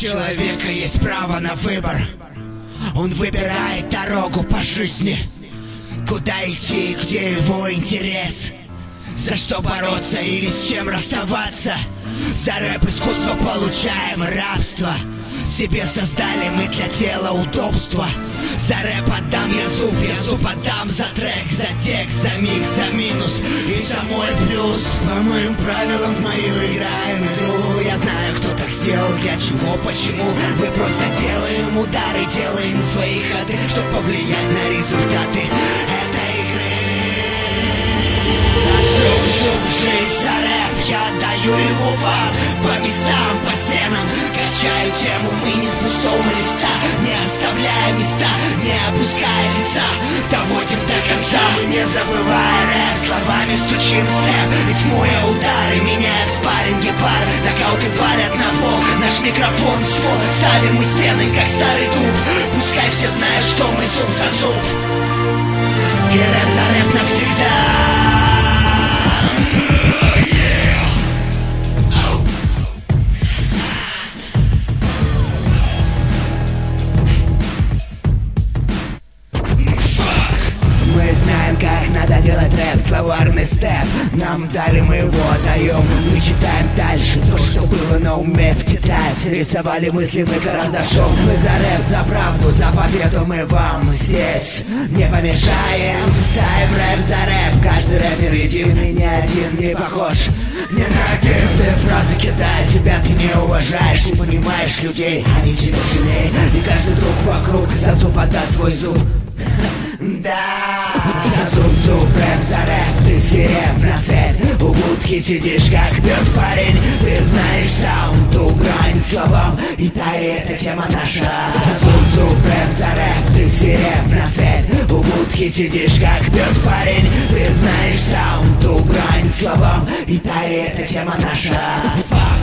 человека есть право на выбор. Он выбирает дорогу по жизни, куда идти, где его интерес, за что бороться или с чем расставаться. За рэп-искусство получаем рабство, себе создали мы для тела удобства. За рэп отдам я зуб отдам за трек, за текст, за микс, за минус и за мой плюс. По моим правилам в мою играем игру. Я знаю, кто так сделал, для чего, почему. Мы просто делаем удары, делаем свои ходы, чтоб повлиять на результаты этой игры. За зуб, жизнь, за рэп я даю его вам. По местам, по стенам качаю тему, мы не с пустого листа, не оставляя места, не опуская лица, доводим до конца. Мы не забывая рэп, словами стучим степ, рифмуя удары, меняя в спарринге пар. Нокауты валят на пол, наш микрофон ствол, ставим мы стены, как старый дуб. Пускай все знают, что мы зуб за зуб, и рэп за рэп навсегда. Мы знаем, как надо делать рэп, словарный степ. Нам дали, мы его даем. Мы читаем дальше то, что было на уме в тетрадь. Рисовали мысли мы карандашом. Мы за рэп, за правду, за победу мы вам здесь не помешаем. Ставим рэп за рэп, каждый рэпер единый, ни один не похож. Не на отдельные фразы кидай, себя ты не уважаешь, не понимаешь людей, они тебя сильнее. И каждый друг вокруг за зуб отдаст свой зуб. Да, за зуб, рэп за рэп, ты свиреп на цепь. У будки сидишь как пес, парень, ты знаешь саунд, ту грань словам, и та и эта тема наша. За зуб, рэп за рэп, ты свиреп на цепь. У будки сидишь как пес, парень, ты знаешь саунд, ту грань словам, и та и эта тема наша.